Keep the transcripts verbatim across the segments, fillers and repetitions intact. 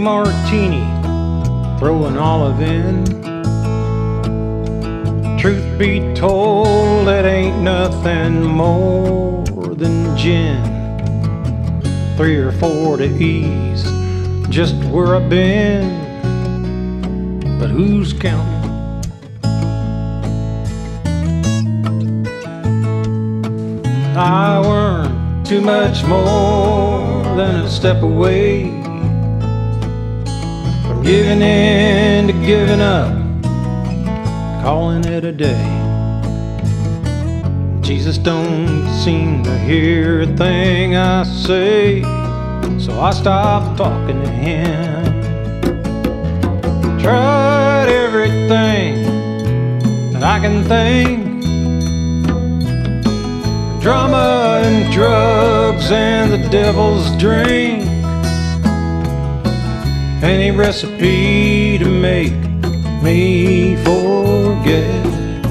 martini, throw an olive in. Truth be told, it ain't nothing more than gin. Three or four to ease just where I've been, but who's counting? I weren't too much more than a step away from giving in to giving up, calling it a day. Jesus don't seem to hear a thing I say, so I stopped talking to him. Tried everything that I can think, drama and drugs and the devil's drink, any recipe to make me forget.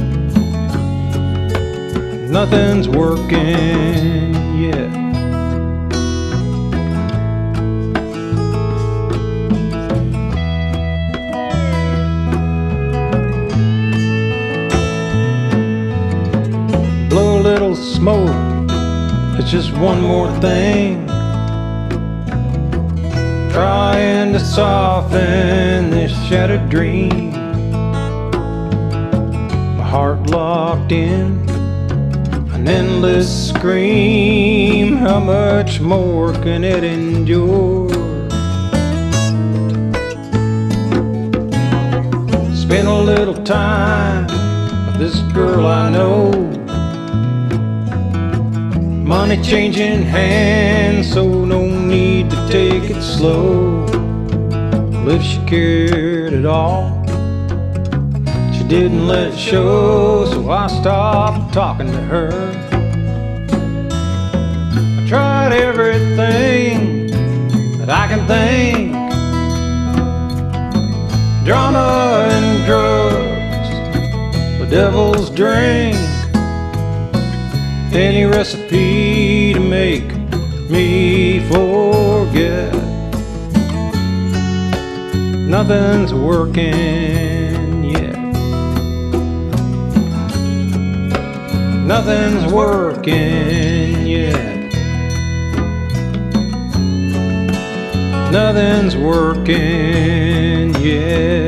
Nothing's working yet. Blow a little smoke, it's just one more thing, trying to soften this shattered dream. My heart locked in an endless scream. How much more can it endure? Spend a little time with this girl I know, money changing hands, so no need to take it slow. Well, if she cared at all, she didn't let it show, so I stopped talking to her. I tried everything that I can think, drama and drugs, the devil's drink, any recipe to make me forget. Nothing's working yet. Nothing's working yet. Nothing's working yet.